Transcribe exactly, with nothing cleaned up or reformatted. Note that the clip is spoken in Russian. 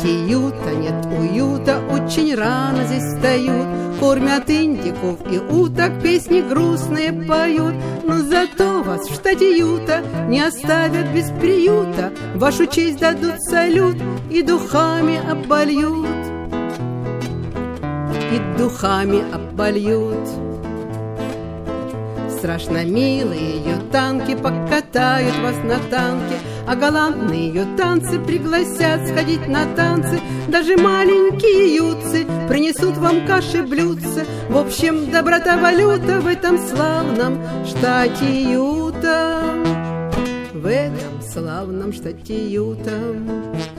штате Юта нет уюта, очень рано здесь встают, кормят индиков и уток, песни грустные поют. Но зато вас в штате Юта не оставят без приюта, вашу честь дадут салют и духами обольют, и духами обольют. Страшно милые ее танки покатают вас на танке, а галантные ее танцы пригласят сходить на танцы. Даже маленькие ютцы принесут вам каши блюдца. В общем, доброта валюта в этом славном штате Юта, в этом славном штате Юта.